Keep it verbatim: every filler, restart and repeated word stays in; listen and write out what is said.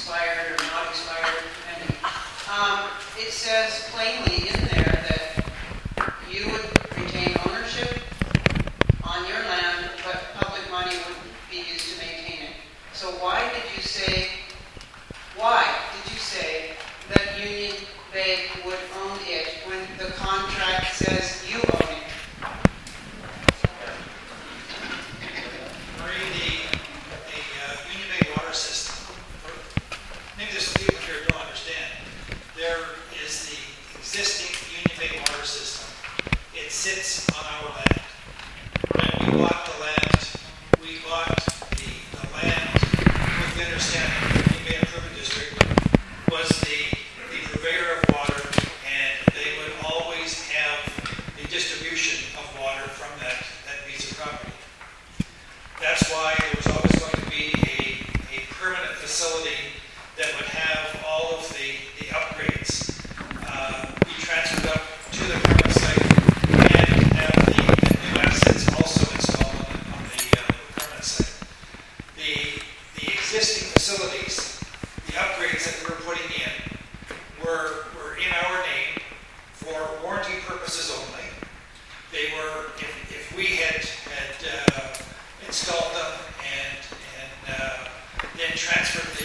expired or not expired, depending. Um, it says plainly in there that you would retain ownership on your land, but public money wouldn't be used to maintain it. So why did you say, why did you say that Union Bay would own it when the contract says you own it? Marie, the, the uh, Union Bay water system, for, maybe there's some people here who don't understand. There is the existing Union Bay water system. It sits on our land. When we bought the land, we bought the, the land with the understanding that the Union Bay Improvement District was the, the purveyor of water, and they would always have the distribution of water from that, that piece of property. That's why there was always going to be a, a permanent facility that would have all of the, the upgrades uh, be transferred up to the permanent site and have the, the new assets also installed on the, on the, uh, the permanent site. The, the existing facilities, the upgrades that we were putting in were, were in our name for warranty purposes only. They were, if, if we had, had uh, installed them and, and uh, then transferred